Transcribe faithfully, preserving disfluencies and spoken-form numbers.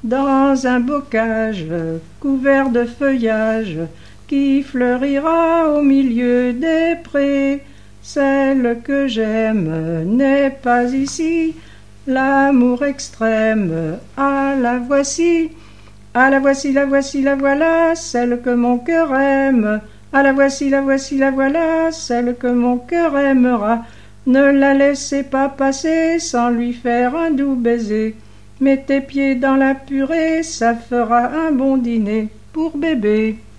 dans un bocage couvert de feuillage qui fleurira au milieu des prés. Celle que j'aime n'est pas ici, l'amour extrême, ah la voici, ah la voici, la voici, la voilà, celle que mon cœur aime, ah la voici, la voici, la voilà, celle que mon cœur aimera. Ne la laissez pas passer sans lui faire un doux baiser. Mets tes pieds dans la purée, ça fera un bon dîner pour bébé.